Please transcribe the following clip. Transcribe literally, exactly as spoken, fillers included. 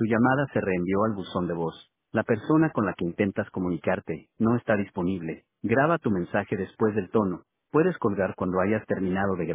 Tu llamada se reenvió al buzón de voz. La persona con la que intentas comunicarte no está disponible. Graba tu mensaje después del tono. Puedes colgar cuando hayas terminado de grabar.